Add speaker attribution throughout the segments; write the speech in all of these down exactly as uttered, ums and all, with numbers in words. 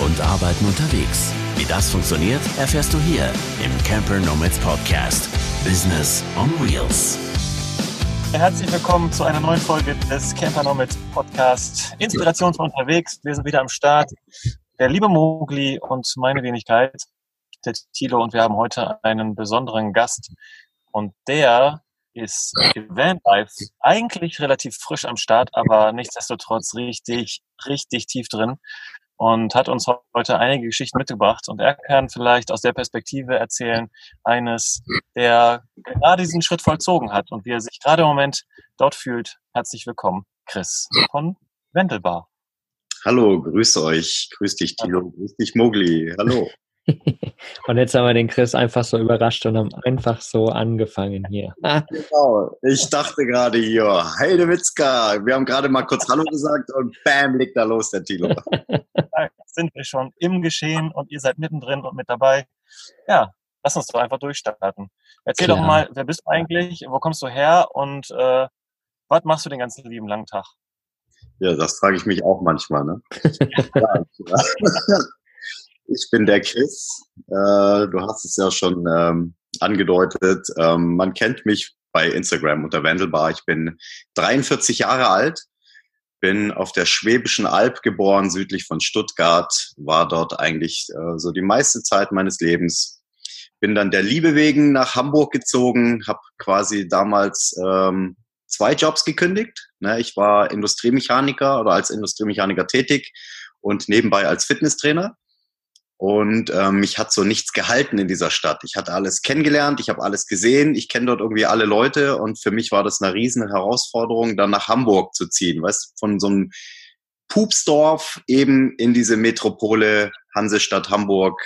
Speaker 1: und Arbeiten unterwegs. Wie das funktioniert, erfährst du hier im Camper Nomads Podcast. Business on Wheels.
Speaker 2: Herzlich willkommen zu einer neuen Folge des Camper Nomads Podcast. Inspiration von unterwegs. Wir sind wieder am Start. Der liebe Mogli und meine Wenigkeit, der Thilo, und wir haben heute einen besonderen Gast. Und der ist Vanlife, eigentlich relativ frisch am Start, aber nichtsdestotrotz richtig, richtig tief drin und hat uns heute einige Geschichten mitgebracht. Und er kann vielleicht aus der Perspektive erzählen, eines, der gerade diesen Schritt vollzogen hat und wie er sich gerade im Moment dort fühlt. Herzlich willkommen, Chris von Wendelbar.
Speaker 3: Hallo, grüße euch. Grüß dich, Thilo. Grüß dich, Mogli. Hallo.
Speaker 4: Und jetzt haben wir den Chris einfach so überrascht und haben einfach so angefangen hier.
Speaker 3: Genau. Ich dachte gerade hier, Heidewitzka. Wir haben gerade mal kurz Hallo gesagt und bam, legt da los, der Thilo.
Speaker 2: Da sind wir schon im Geschehen und ihr seid mittendrin und mit dabei. Ja, lass uns doch einfach durchstarten. Erzähl
Speaker 4: Klar.
Speaker 2: doch mal, wer bist du eigentlich, wo kommst du her und äh, was machst du den ganzen lieben langen Tag?
Speaker 3: Ja, das frage ich mich auch manchmal, ne? Ja, ich bin der Chris. Äh, du hast es ja schon ähm, angedeutet. Ähm, man kennt mich bei Instagram unter Wendelbar. Ich bin dreiundvierzig Jahre alt, bin auf der Schwäbischen Alb geboren, südlich von Stuttgart, war dort eigentlich äh, so die meiste Zeit meines Lebens. Bin dann der Liebe wegen nach Hamburg gezogen, habe quasi damals ähm, zwei Jobs gekündigt. Ne, ich war Industriemechaniker oder als Industriemechaniker tätig und nebenbei als Fitnesstrainer. Und ähm, mich hat so nichts gehalten in dieser Stadt. Ich hatte alles kennengelernt, ich habe alles gesehen, ich kenne dort irgendwie alle Leute und für mich war das eine riesen Herausforderung, dann nach Hamburg zu ziehen, weißt, von so einem Pupsdorf eben in diese Metropole Hansestadt Hamburg.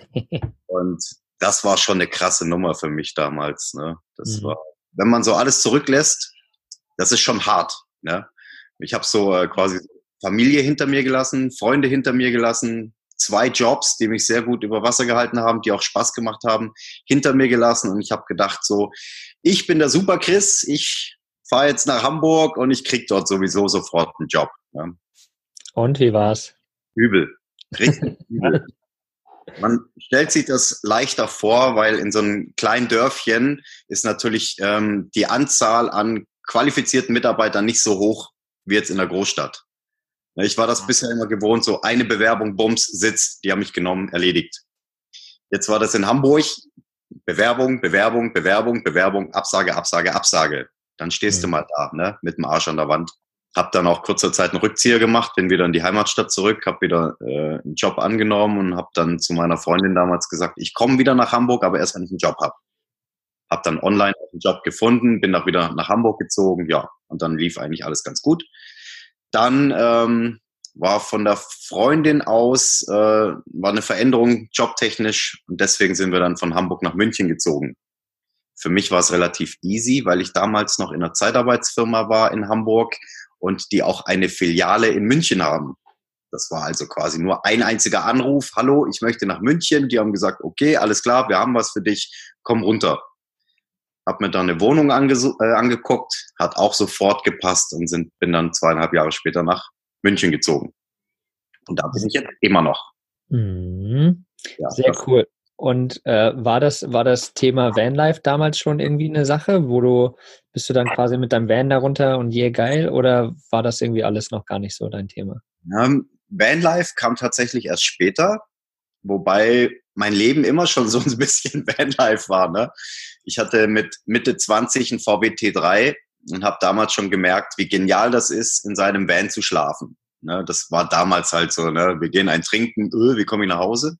Speaker 3: Und das war schon eine krasse Nummer für mich damals. Ne? Das mhm. war, wenn man so alles zurücklässt, das ist schon hart. Ne? Ich habe so äh, quasi Familie hinter mir gelassen, Freunde hinter mir gelassen, zwei Jobs, die mich sehr gut über Wasser gehalten haben, die auch Spaß gemacht haben, hinter mir gelassen. Und ich habe gedacht so, ich bin der Super Chris, ich fahre jetzt nach Hamburg und ich krieg dort sowieso sofort einen Job. Ne?
Speaker 4: Und wie war's?
Speaker 3: Übel, richtig übel. Man stellt sich das leichter vor, weil in so einem kleinen Dörfchen ist natürlich ähm, die Anzahl an qualifizierten Mitarbeitern nicht so hoch wie jetzt in der Großstadt. Ich war das bisher immer gewohnt, so eine Bewerbung, Bums, sitzt, die haben mich genommen, erledigt. Jetzt war das in Hamburg, Bewerbung, Bewerbung, Bewerbung, Bewerbung, Absage, Absage, Absage. Dann stehst mhm. du mal da, ne, mit dem Arsch an der Wand. Hab dann auch kurzer Zeit einen Rückzieher gemacht, bin wieder in die Heimatstadt zurück, hab wieder äh, einen Job angenommen und hab dann zu meiner Freundin damals gesagt, ich komme wieder nach Hamburg, aber erst wenn ich einen Job hab. Hab dann online einen Job gefunden, bin auch wieder nach Hamburg gezogen, ja, und dann lief eigentlich alles ganz gut. Dann ähm, war von der Freundin aus äh, war eine Veränderung jobtechnisch und deswegen sind wir dann von Hamburg nach München gezogen. Für mich war es relativ easy, weil ich damals noch in einer Zeitarbeitsfirma war in Hamburg und die auch eine Filiale in München haben. Das war also quasi nur ein einziger Anruf. Hallo, ich möchte nach München. Die haben gesagt, okay, alles klar, wir haben was für dich, komm runter. Hab mir dann eine Wohnung ange- äh, angeguckt, hat auch sofort gepasst und sind, bin dann zweieinhalb Jahre später nach München gezogen. Und da bin ich jetzt immer noch.
Speaker 4: Mhm.
Speaker 3: Ja,
Speaker 4: Sehr cool. Und äh, war das war das Thema Vanlife damals schon irgendwie eine Sache, wo du, bist du dann quasi mit deinem Van darunter und je geil, oder war das irgendwie alles noch gar nicht so dein Thema?
Speaker 3: Ähm, Vanlife kam tatsächlich erst später, wobei mein Leben immer schon so ein bisschen Vanlife war. Ne? Ich hatte mit Mitte zwanzig einen V W T drei und habe damals schon gemerkt, wie genial das ist, in seinem Van zu schlafen. Ne? Das war damals halt so, ne? Wir gehen ein Trinken, öh, wie komme ich nach Hause?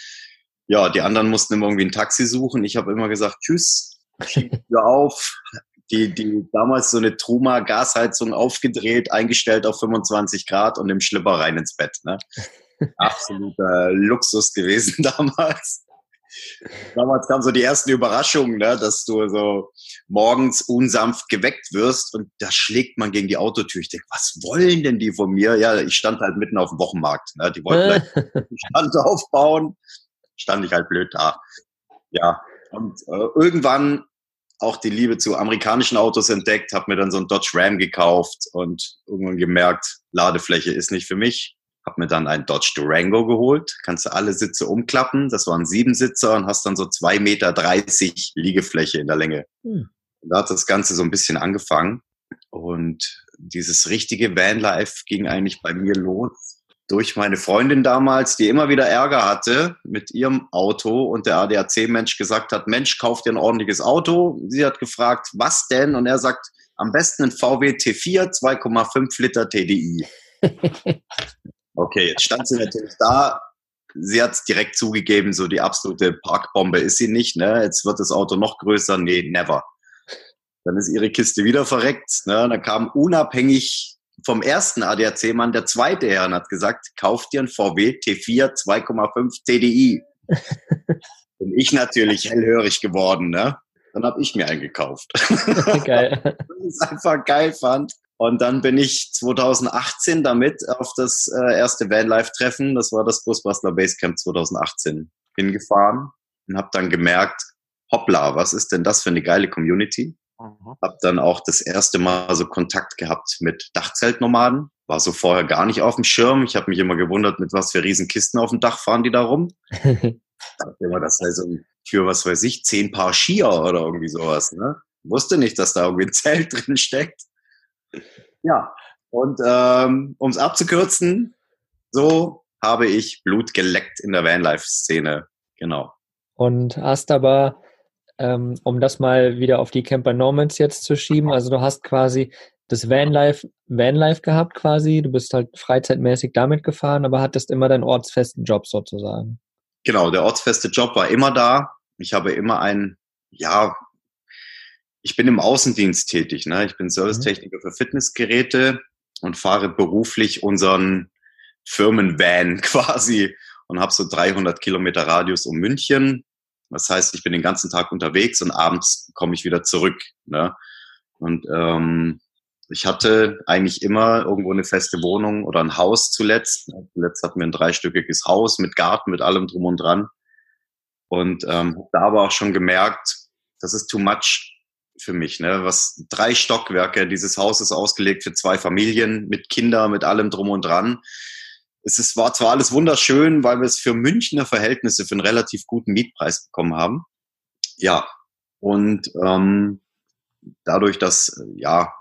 Speaker 3: Ja, die anderen mussten immer irgendwie ein Taxi suchen. Ich habe immer gesagt, tschüss, schieb die Tür auf. Die, die damals so eine Truma Gasheizung aufgedreht, eingestellt auf fünfundzwanzig Grad und im Schlipper rein ins Bett. Ne? Absoluter Luxus gewesen damals. Damals kamen so die ersten Überraschungen, ne, dass du so morgens unsanft geweckt wirst und da schlägt man gegen die Autotür. Ich denke, was wollen denn die von mir? Ja, ich stand halt mitten auf dem Wochenmarkt. Ne? Die wollten gleich einen Stand aufbauen. Stand ich halt blöd da. Ja, und äh, irgendwann auch die Liebe zu amerikanischen Autos entdeckt, habe mir dann so einen Dodge Ram gekauft und irgendwann gemerkt, Ladefläche ist nicht für mich. Hab mir dann einen Dodge Durango geholt. Kannst du alle Sitze umklappen. Das waren Siebensitzer und hast dann so zwei Meter dreißig Liegefläche in der Länge. Hm. Da hat das Ganze so ein bisschen angefangen. Und dieses richtige Vanlife ging eigentlich bei mir los durch meine Freundin damals, die immer wieder Ärger hatte mit ihrem Auto und der A D A C-Mensch gesagt hat, Mensch, kauf dir ein ordentliches Auto. Sie hat gefragt, was denn? Und er sagt, am besten ein V W T vier, zwei Komma fünf Liter T D I. Okay, jetzt stand sie natürlich da. Sie hat es direkt zugegeben, so die absolute Parkbombe ist sie nicht. Ne? Jetzt wird das Auto noch größer. Nee, never. Dann ist ihre Kiste wieder verreckt. Ne? Dann kam unabhängig vom ersten A D A C-Mann der zweite her und hat gesagt, kauf dir ein V W T vier zwei Komma fünf T D I. Bin ich natürlich hellhörig geworden. Ne? Dann habe ich mir einen gekauft. Geil. Weil ich es einfach geil fand. Und dann bin ich zwanzig achtzehn damit auf das äh, erste Vanlife-Treffen, das war das Busbastler Basecamp zwanzig achtzehn, hingefahren und habe dann gemerkt, hoppla, was ist denn das für eine geile Community? Mhm. Habe dann auch das erste Mal so Kontakt gehabt mit Dachzeltnomaden, war so vorher gar nicht auf dem Schirm. Ich habe mich immer gewundert, mit was für riesen Kisten auf dem Dach fahren die da rum. Ich dachte immer, das sei so für, was weiß ich, zehn Paar Skier oder irgendwie sowas. Ne? Wusste nicht, dass da irgendwie ein Zelt drin steckt. Ja, und ähm, um es abzukürzen, so habe ich Blut geleckt in der Vanlife-Szene. Genau.
Speaker 4: Und hast aber, ähm, um das mal wieder auf die Camper Nomads jetzt zu schieben, also du hast quasi das Vanlife, Vanlife gehabt quasi, du bist halt freizeitmäßig damit gefahren, aber hattest immer deinen ortsfesten Job sozusagen.
Speaker 3: Genau, der ortsfeste Job war immer da. Ich habe immer einen, ja, ich bin im Außendienst tätig. Ne? Ich bin Servicetechniker für Fitnessgeräte und fahre beruflich unseren Firmenvan quasi und habe so dreihundert Kilometer Radius um München. Das heißt, ich bin den ganzen Tag unterwegs und abends komme ich wieder zurück. Ne? Und ähm, ich hatte eigentlich immer irgendwo eine feste Wohnung oder ein Haus zuletzt. Zuletzt hatten wir ein dreistöckiges Haus mit Garten, mit allem drum und dran. Und ähm, habe da aber auch schon gemerkt, das ist too much für mich, ne? Was drei Stockwerke, dieses Haus ist ausgelegt für zwei Familien mit Kindern, mit allem drum und dran. Es ist, war zwar alles wunderschön, weil wir es für Münchner Verhältnisse für einen relativ guten Mietpreis bekommen haben. Ja, und ähm, dadurch, dass, ja,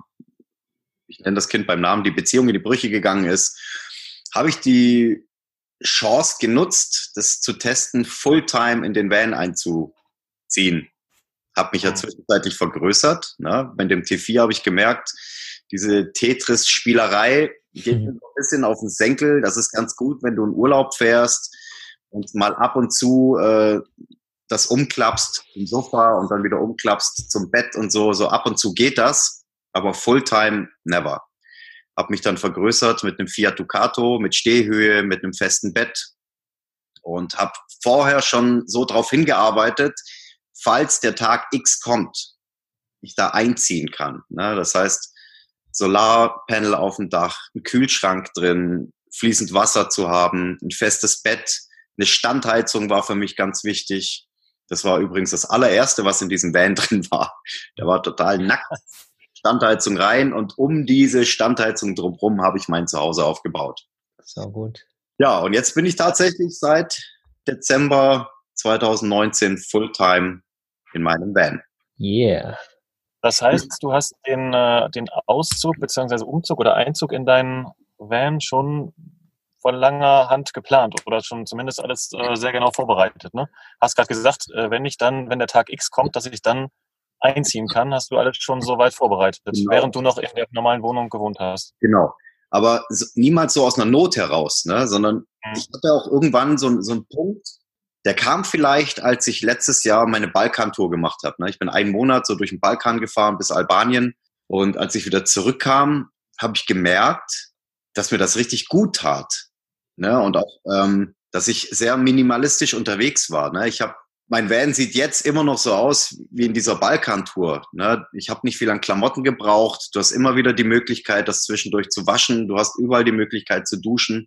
Speaker 3: ich nenne das Kind beim Namen, die Beziehung in die Brüche gegangen ist, habe ich die Chance genutzt, das zu testen, Fulltime in den Van einzuziehen. Habe mich ja zwischenzeitlich vergrößert. Ne? Bei dem T vier habe ich gemerkt, diese Tetris-Spielerei geht mir ein bisschen auf den Senkel. Das ist ganz gut, wenn du in Urlaub fährst und mal ab und zu äh, das umklappst im Sofa und dann wieder umklappst zum Bett und so. So ab und zu geht das, aber Fulltime never. Habe mich dann vergrößert mit einem Fiat Ducato, mit Stehhöhe, mit einem festen Bett und habe vorher schon so drauf hingearbeitet, falls der Tag X kommt, ich da einziehen kann. Ne? Das heißt, Solarpanel auf dem Dach, ein Kühlschrank drin, fließend Wasser zu haben, ein festes Bett, eine Standheizung war für mich ganz wichtig. Das war übrigens das allererste, was in diesem Van drin war. Der war total nackt. Standheizung rein und um diese Standheizung drumherum habe ich mein Zuhause aufgebaut.
Speaker 4: So gut.
Speaker 3: Ja, und jetzt bin ich tatsächlich seit Dezember zwanzig neunzehn Fulltime in meinem Van.
Speaker 4: Yeah.
Speaker 2: Das heißt, du hast den, äh, den Auszug bzw. Umzug oder Einzug in deinen Van schon von langer Hand geplant oder schon zumindest alles äh, sehr genau vorbereitet. Ne? Hast gerade gesagt, äh, wenn ich dann, wenn der Tag X kommt, dass ich dann einziehen kann, hast du alles schon so weit vorbereitet, genau, während du noch in der normalen Wohnung gewohnt hast.
Speaker 3: Genau. Aber so, niemals so aus einer Not heraus, ne? Sondern mhm. ich hatte auch irgendwann so, so einen Punkt, der kam vielleicht, als ich letztes Jahr meine Balkantour gemacht habe. Ne? Ich bin einen Monat so durch den Balkan gefahren bis Albanien und als ich wieder zurückkam, habe ich gemerkt, dass mir das richtig gut tat. Ne? Und auch, ähm, dass ich sehr minimalistisch unterwegs war. Ne? Ich habe Mein Van sieht jetzt immer noch so aus wie in dieser Balkantour. Ne? Ich habe nicht viel an Klamotten gebraucht. Du hast immer wieder die Möglichkeit, das zwischendurch zu waschen. Du hast überall die Möglichkeit zu duschen.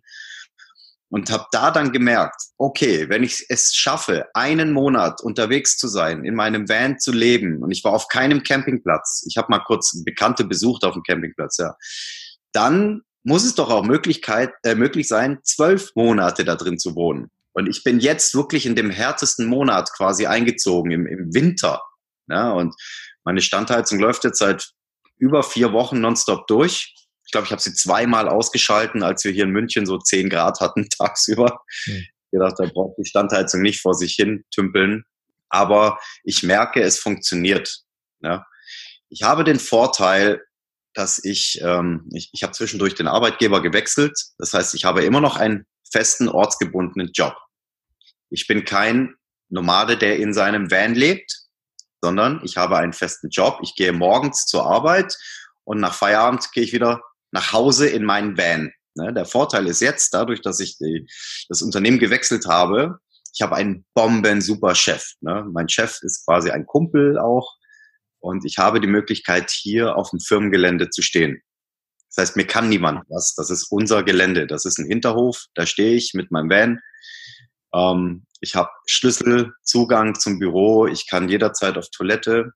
Speaker 3: Und habe da dann gemerkt, okay, wenn ich es schaffe, einen Monat unterwegs zu sein, in meinem Van zu leben, und ich war auf keinem Campingplatz, ich habe mal kurz Bekannte besucht auf dem Campingplatz, ja, dann muss es doch auch Möglichkeit, äh, möglich sein, zwölf Monate da drin zu wohnen. Und ich bin jetzt wirklich in dem härtesten Monat quasi eingezogen, im, im Winter. Ja, und meine Standheizung läuft jetzt seit über vier Wochen nonstop durch. Ich glaube, ich habe sie zweimal ausgeschalten, als wir hier in München so zehn Grad hatten tagsüber. Hm. Ich gedacht, da braucht die Standheizung nicht vor sich hin tümpeln. Aber ich merke, es funktioniert. Ja. Ich habe den Vorteil, dass ich, ähm, ich, ich habe zwischendurch den Arbeitgeber gewechselt. Das heißt, ich habe immer noch einen festen, ortsgebundenen Job. Ich bin kein Nomade, der in seinem Van lebt, sondern ich habe einen festen Job. Ich gehe morgens zur Arbeit und nach Feierabend gehe ich wieder nach Hause in meinen Van. Ne, der Vorteil ist jetzt, dadurch, dass ich die, das Unternehmen gewechselt habe, ich habe einen bomben-super Chef. Ne? Mein Chef ist quasi ein Kumpel auch und ich habe die Möglichkeit, hier auf dem Firmengelände zu stehen. Das heißt, mir kann niemand was. Das ist unser Gelände. Das ist ein Hinterhof. Da stehe ich mit meinem Van. Ähm, ich habe Schlüssel, Zugang zum Büro. Ich kann jederzeit auf Toilette.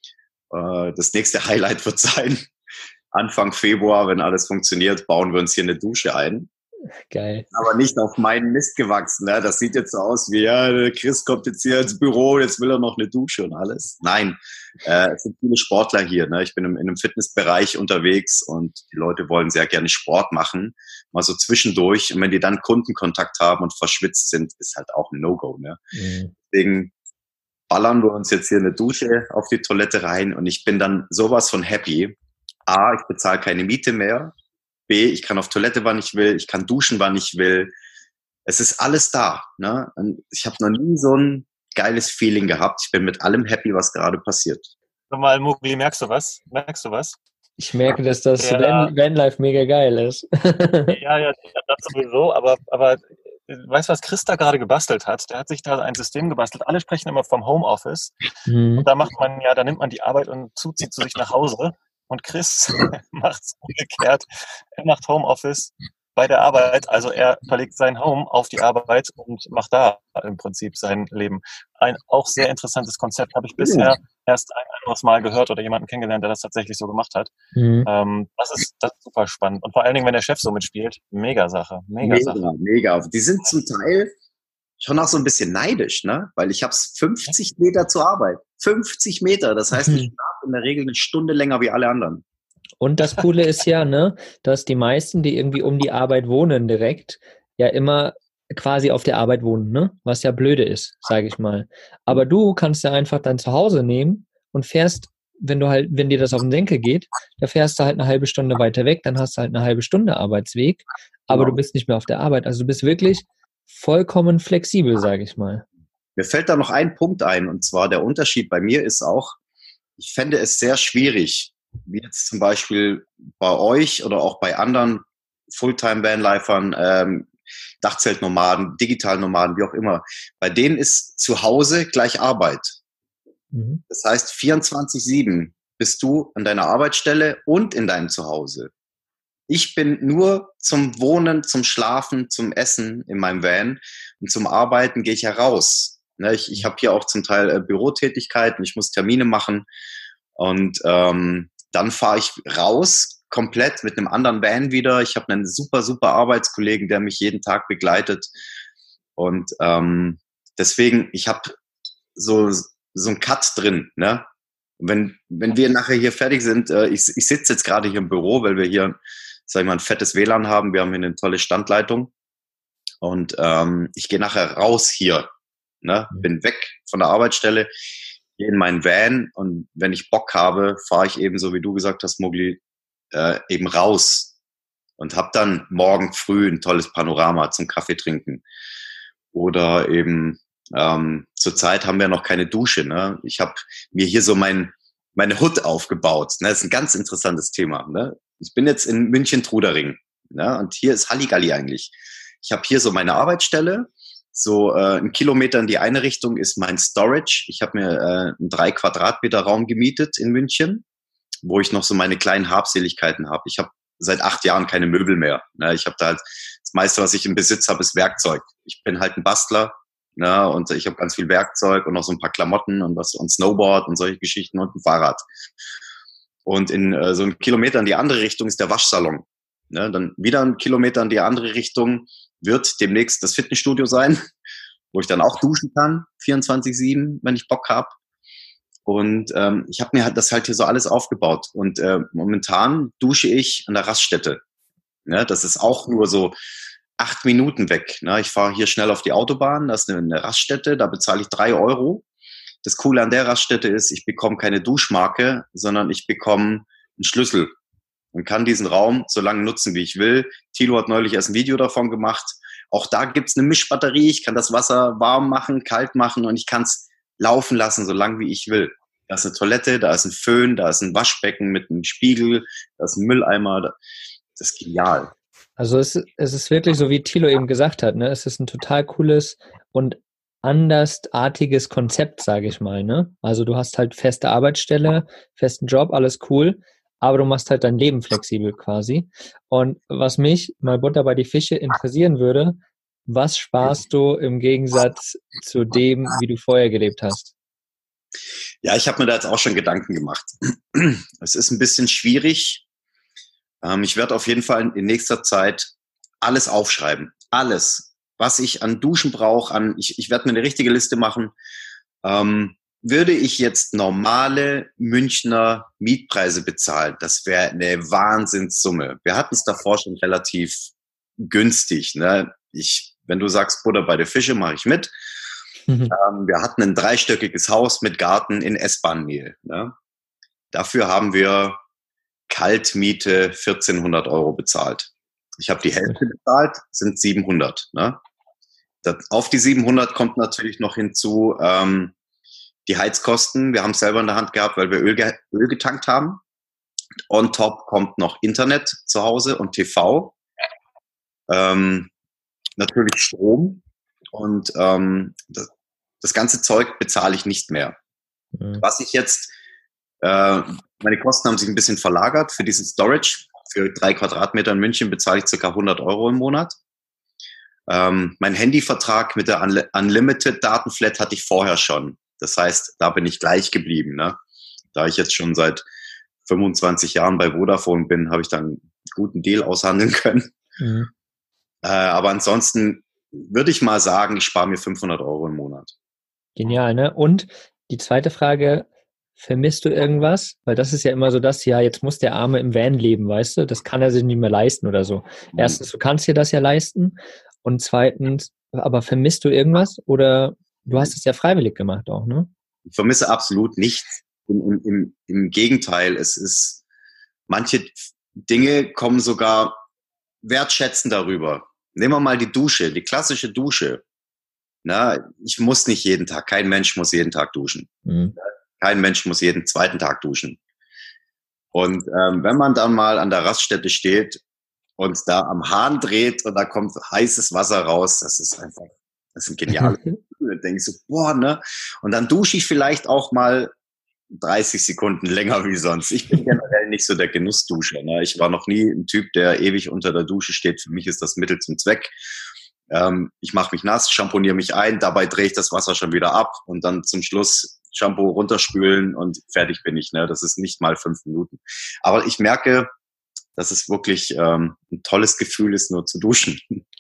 Speaker 3: Äh, das nächste Highlight wird sein, Anfang Februar, wenn alles funktioniert, bauen wir uns hier eine Dusche ein.
Speaker 4: Geil.
Speaker 3: Aber nicht auf meinen Mist gewachsen. Ne? Das sieht jetzt so aus wie, ja, Chris kommt jetzt hier ins Büro, jetzt will er noch eine Dusche und alles. Nein, äh, es sind viele Sportler hier. Ne? Ich bin im, in einem Fitnessbereich unterwegs und die Leute wollen sehr gerne Sport machen, mal so zwischendurch. Und wenn die dann Kundenkontakt haben und verschwitzt sind, ist halt auch ein No-Go. Ne? Mhm. Deswegen ballern wir uns jetzt hier eine Dusche auf die Toilette rein und ich bin dann sowas von happy. A, ich bezahle keine Miete mehr. B, ich kann auf Toilette, wann ich will. Ich kann duschen, wann ich will. Es ist alles da. Ne? Und ich habe noch nie so ein geiles Feeling gehabt. Ich bin mit allem happy, was gerade passiert.
Speaker 2: Nochmal, Mowgli, merkst du was? Merkst du was?
Speaker 4: Ich merke, dass das ja, Van, Vanlife mega geil ist.
Speaker 2: ja, ja, das sowieso. Aber, aber weißt du, was Chris da gerade gebastelt hat? Der hat sich da ein System gebastelt. Alle sprechen immer vom Homeoffice. Mhm. Und da macht man ja, da nimmt man die Arbeit und zuzieht zu sich nach Hause. Und Chris macht es umgekehrt. Er macht Homeoffice bei der Arbeit. Also er verlegt sein Home auf die Arbeit und macht da im Prinzip sein Leben. Ein auch sehr interessantes Konzept. Habe ich bisher erst ein anderes Mal gehört oder jemanden kennengelernt, der das tatsächlich so gemacht hat. Mhm. Ähm, das ist, das ist super spannend. Und vor allen Dingen, wenn der Chef so mitspielt, mega Sache. Mega, mega Sache.
Speaker 3: Mega. Die sind zum Teil schon auch so ein bisschen neidisch, ne? Weil ich habe fünfzig Meter zur Arbeit. fünfzig Meter. Das heißt, ich schlafe in der Regel eine Stunde länger wie alle anderen.
Speaker 4: Und das Coole ist ja, ne, dass die meisten, die irgendwie um die Arbeit wohnen direkt, ja immer quasi auf der Arbeit wohnen, ne? Was ja blöde ist, sage ich mal. Aber du kannst ja einfach dein Zuhause nehmen und fährst, wenn du halt, wenn dir das auf den Senkel geht, da fährst du halt eine halbe Stunde weiter weg, dann hast du halt eine halbe Stunde Arbeitsweg, aber genau. Du bist nicht mehr auf der Arbeit. Also du bist wirklich vollkommen flexibel, sage ich mal.
Speaker 3: Mir fällt da noch ein Punkt ein, und zwar der Unterschied bei mir ist auch, ich fände es sehr schwierig, wie jetzt zum Beispiel bei euch oder auch bei anderen Fulltime-Vanlifern, ähm, Dachzeltnomaden, Digitalnomaden, wie auch immer. Bei denen ist zu Hause gleich Arbeit. Mhm. Das heißt, vierundzwanzig sieben bist du an deiner Arbeitsstelle und in deinem Zuhause. Ich bin nur zum Wohnen, zum Schlafen, zum Essen in meinem Van und zum Arbeiten gehe ich ja raus. Ne, ich ich habe hier auch zum Teil äh, Bürotätigkeiten, ich muss Termine machen und ähm, dann fahre ich raus, komplett mit einem anderen Van wieder. Ich habe einen super, super Arbeitskollegen, der mich jeden Tag begleitet und ähm, deswegen, ich habe so, so einen Cut drin, ne? Wenn, wenn wir nachher hier fertig sind, äh, ich, ich sitze jetzt gerade hier im Büro, weil wir hier, sag ich mal, ein fettes W L A N haben. Wir haben hier eine tolle Standleitung. Und ähm, ich gehe nachher raus hier, ne? Bin weg von der Arbeitsstelle, gehe in meinen Van und wenn ich Bock habe, fahre ich eben, so wie du gesagt hast, Mowgli, äh, eben raus und habe dann morgen früh ein tolles Panorama zum Kaffee trinken. Oder eben Ähm, zurzeit haben wir noch keine Dusche. Ne? Ich habe mir hier so mein, meine Hut aufgebaut. Ne? Das ist ein ganz interessantes Thema. Ne? Ich bin jetzt in München-Trudering. Ne? Und hier ist Halligalli eigentlich. Ich habe hier so meine Arbeitsstelle. So äh, ein Kilometer in die eine Richtung ist mein Storage. Ich habe mir äh, einen drei Quadratmeter Raum gemietet in München, wo ich noch so meine kleinen Habseligkeiten habe. Ich habe seit acht Jahren keine Möbel mehr. Ne? Ich habe da halt, das meiste, was ich im Besitz habe, ist Werkzeug. Ich bin halt ein Bastler. Ja, und ich habe ganz viel Werkzeug und noch so ein paar Klamotten und was und Snowboard und solche Geschichten und ein Fahrrad. Und in äh, so einem Kilometer in die andere Richtung ist der Waschsalon. Ne? Dann wieder ein Kilometer in die andere Richtung wird demnächst das Fitnessstudio sein, wo ich dann auch duschen kann, vierundzwanzig sieben, wenn ich Bock habe. Und ähm, ich habe mir halt das halt hier so alles aufgebaut. Und äh, momentan dusche ich an der Raststätte. Ne? Das ist auch nur so acht Minuten weg. Ne? Ich fahre hier schnell auf die Autobahn, das ist eine, eine Raststätte, da bezahle ich drei Euro. Das Coole an der Raststätte ist, ich bekomme keine Duschmarke, sondern ich bekomme einen Schlüssel und kann diesen Raum so lange nutzen, wie ich will. Thilo hat neulich erst ein Video davon gemacht. Auch da gibt's eine Mischbatterie. Ich kann das Wasser warm machen, kalt machen und ich kann es laufen lassen, so lange wie ich will. Da ist eine Toilette, da ist ein Föhn, da ist ein Waschbecken mit einem Spiegel, da ist ein Mülleimer. Das ist genial.
Speaker 4: Also es, es ist wirklich so, wie Thilo eben gesagt hat, ne? Es ist ein total cooles und andersartiges Konzept, sage ich mal, ne? Also du hast halt feste Arbeitsstelle, festen Job, alles cool, aber du machst halt dein Leben flexibel quasi. Und was mich mal Butter bei die Fische interessieren würde, was sparst du im Gegensatz zu dem, wie du vorher gelebt hast?
Speaker 3: Ja, ich habe mir da jetzt auch schon Gedanken gemacht. Es ist ein bisschen schwierig. Ähm, ich werde auf jeden Fall in nächster Zeit alles aufschreiben. Alles, was ich an Duschen brauche. An, ich, ich werde mir eine richtige Liste machen. Ähm, würde ich jetzt normale Münchner Mietpreise bezahlen, das wäre eine Wahnsinnssumme. Wir hatten es davor schon relativ günstig. Ne? Ich, wenn du sagst, Butter bei der Fische, mache ich mit. Mhm. Ähm, wir hatten ein dreistöckiges Haus mit Garten in S-Bahn-Nähe. Ne? Dafür haben wir Kaltmiete vierzehnhundert Euro bezahlt. Ich habe die Hälfte bezahlt, sind siebenhundert. Ne? Das, auf die siebenhundert kommt natürlich noch hinzu ähm, die Heizkosten. Wir haben es selber in der Hand gehabt, weil wir Öl, ge- Öl getankt haben. On top kommt noch Internet zu Hause und T V. Ähm, natürlich Strom. Und ähm, das, das ganze Zeug bezahle ich nicht mehr. Mhm. Was ich jetzt, äh, meine Kosten haben sich ein bisschen verlagert für diesen Storage. Für drei Quadratmeter in München bezahle ich ca. hundert Euro im Monat. Ähm, mein Handyvertrag mit der Unli- Unlimited-Datenflat hatte ich vorher schon. Das heißt, da bin ich gleich geblieben. Ne? Da ich jetzt schon seit fünfundzwanzig Jahren bei Vodafone bin, habe ich dann einen guten Deal aushandeln können. Mhm. Äh, aber ansonsten würde ich mal sagen, ich spare mir fünfhundert Euro im Monat.
Speaker 4: Genial, ne? Und die zweite Frage, vermisst du irgendwas? Weil das ist ja immer so das, ja, jetzt muss der Arme im Van leben, weißt du? Das kann er sich nicht mehr leisten oder so. Mhm. Erstens, du kannst dir das ja leisten. Und zweitens, aber vermisst du irgendwas? Oder du hast es ja freiwillig gemacht auch, ne?
Speaker 3: Ich vermisse absolut nichts. Im, im, im Gegenteil, es ist, manche Dinge kommen sogar wertschätzend darüber. Nehmen wir mal die Dusche, die klassische Dusche. Na, ich muss nicht jeden Tag, kein Mensch muss jeden Tag duschen. Mhm. Kein Mensch muss jeden zweiten Tag duschen. Und ähm, wenn man dann mal an der Raststätte steht und da am Hahn dreht und da kommt heißes Wasser raus, das ist einfach, das ist ein geniales Gefühl. Da denke ich so, boah, ne? Und dann dusche ich vielleicht auch mal dreißig Sekunden länger wie sonst. Ich bin generell nicht so der Genussduscher. Ne? Ich war noch nie ein Typ, der ewig unter der Dusche steht. Für mich ist das Mittel zum Zweck. Ähm, ich mache mich nass, shampooniere mich ein, dabei drehe ich das Wasser schon wieder ab und dann zum Schluss Shampoo runterspülen und fertig bin ich. Ne? Das ist nicht mal fünf Minuten. Aber ich merke, dass es wirklich ähm, ein tolles Gefühl ist, nur zu duschen.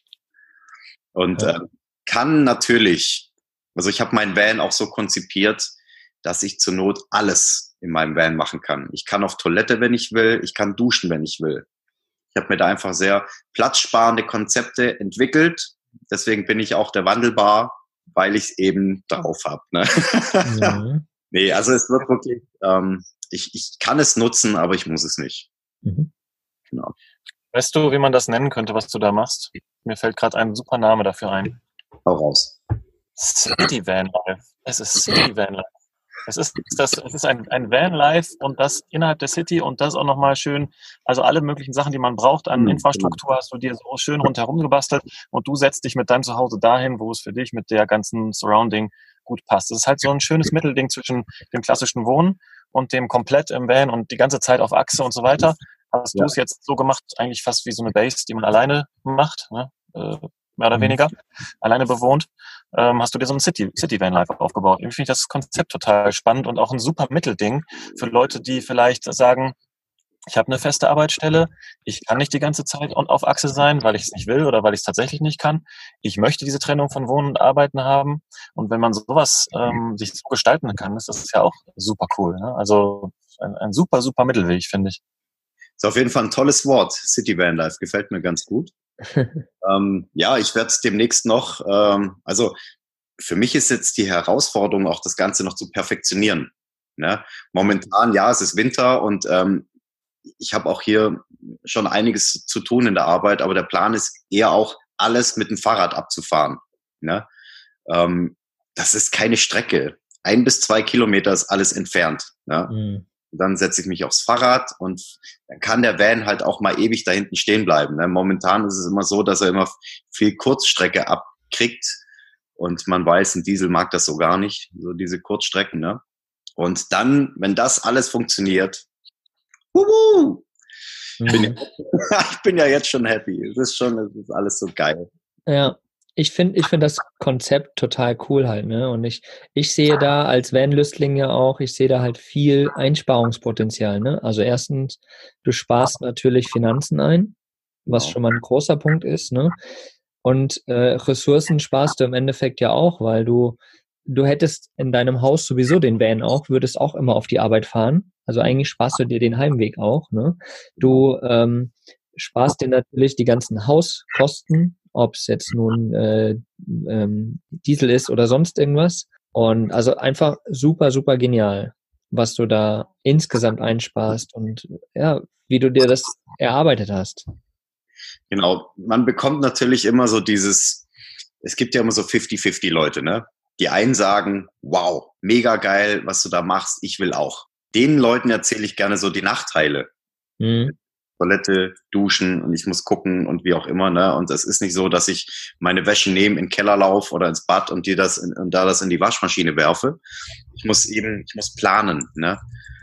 Speaker 3: Und äh, kann natürlich, also ich habe meinen Van auch so konzipiert, dass ich zur Not alles in meinem Van machen kann. Ich kann auf Toilette, wenn ich will. Ich kann duschen, wenn ich will. Ich habe mir da einfach sehr platzsparende Konzepte entwickelt. Deswegen bin ich auch der Wandelbar, weil ich es eben drauf habe. Ne? Ja. Nee, also es wird wirklich, ähm, ich, ich kann es nutzen, aber ich muss es nicht. Mhm.
Speaker 2: Genau. Weißt du, wie man das nennen könnte, was du da machst? Mir fällt gerade ein super Name dafür ein.
Speaker 3: Hau raus.
Speaker 2: City Van Life. Es ist City Van Life. Es ist, das, es ist ein, ein Van-Life und das innerhalb der City und das auch nochmal schön, also alle möglichen Sachen, die man braucht an Infrastruktur, hast du dir so schön rundherum gebastelt und du setzt dich mit deinem Zuhause dahin, wo es für dich mit der ganzen Surrounding gut passt. Es ist halt so ein schönes Mittelding zwischen dem klassischen Wohnen und dem komplett im Van und die ganze Zeit auf Achse und so weiter. Hast ja. du es jetzt so gemacht, eigentlich fast wie so eine Base, die man alleine macht, ne? äh, mehr oder weniger, alleine bewohnt, ähm, hast du dir so ein City, City Van Life aufgebaut. Irgendwie finde ich das Konzept total spannend und auch ein super Mittelding für Leute, die vielleicht sagen, ich habe eine feste Arbeitsstelle, ich kann nicht die ganze Zeit on- auf Achse sein, weil ich es nicht will oder weil ich es tatsächlich nicht kann. Ich möchte diese Trennung von Wohnen und Arbeiten haben. Und wenn man sowas ähm, sich so gestalten kann, ist das ja auch super cool. Ne? Also ein, ein super, super Mittelweg, finde ich.
Speaker 3: Ist auf jeden Fall ein tolles Wort, City Vanlife, gefällt mir ganz gut. ähm, ja, ich werde es demnächst noch, ähm, also für mich ist jetzt die Herausforderung, auch das Ganze noch zu perfektionieren. Ne? Momentan, ja, es ist Winter und ähm, ich habe auch hier schon einiges zu tun in der Arbeit, aber der Plan ist eher auch, alles mit dem Fahrrad abzufahren. Ne? Ähm, das ist keine Strecke. Ein bis zwei Kilometer ist alles entfernt. Ne? Mhm. Dann setze ich mich aufs Fahrrad und dann kann der Van halt auch mal ewig da hinten stehen bleiben. Ne? Momentan ist es immer so, dass er immer viel Kurzstrecke abkriegt und man weiß, ein Diesel mag das so gar nicht, so diese Kurzstrecken. Ne? Und dann, wenn das alles funktioniert, wuhu, mhm. bin ja, ich bin ja jetzt schon happy. Es ist schon, es ist alles so geil.
Speaker 4: Ja. Ich finde ich finde das Konzept total cool halt, ne? Und ich, ich sehe da als Van-Lüstling ja auch, ich sehe da halt viel Einsparungspotenzial, ne? Also erstens, du sparst natürlich Finanzen ein, was schon mal ein großer Punkt ist, ne? Und äh, Ressourcen sparst du im Endeffekt ja auch, weil du, du hättest in deinem Haus sowieso den Van auch, würdest auch immer auf die Arbeit fahren. Also eigentlich sparst du dir den Heimweg auch, ne? Du ähm, sparst dir natürlich die ganzen Hauskosten, ob es jetzt nun äh, ähm, Diesel ist oder sonst irgendwas. Und also einfach super, super genial, was du da insgesamt einsparst und ja, wie du dir das erarbeitet hast.
Speaker 3: Genau, man bekommt natürlich immer so dieses, es gibt ja immer so fifty fifty Leute, ne? Die einen sagen, wow, mega geil, was du da machst, ich will auch. Den Leuten erzähle ich gerne so die Nachteile. Mhm. Toilette, duschen und ich muss gucken und wie auch immer, ne? Und es ist nicht so, dass ich meine Wäsche nehme, in den Keller laufe oder ins Bad und dir das in, und da das in die Waschmaschine werfe. Ich muss eben, ich muss planen, ne?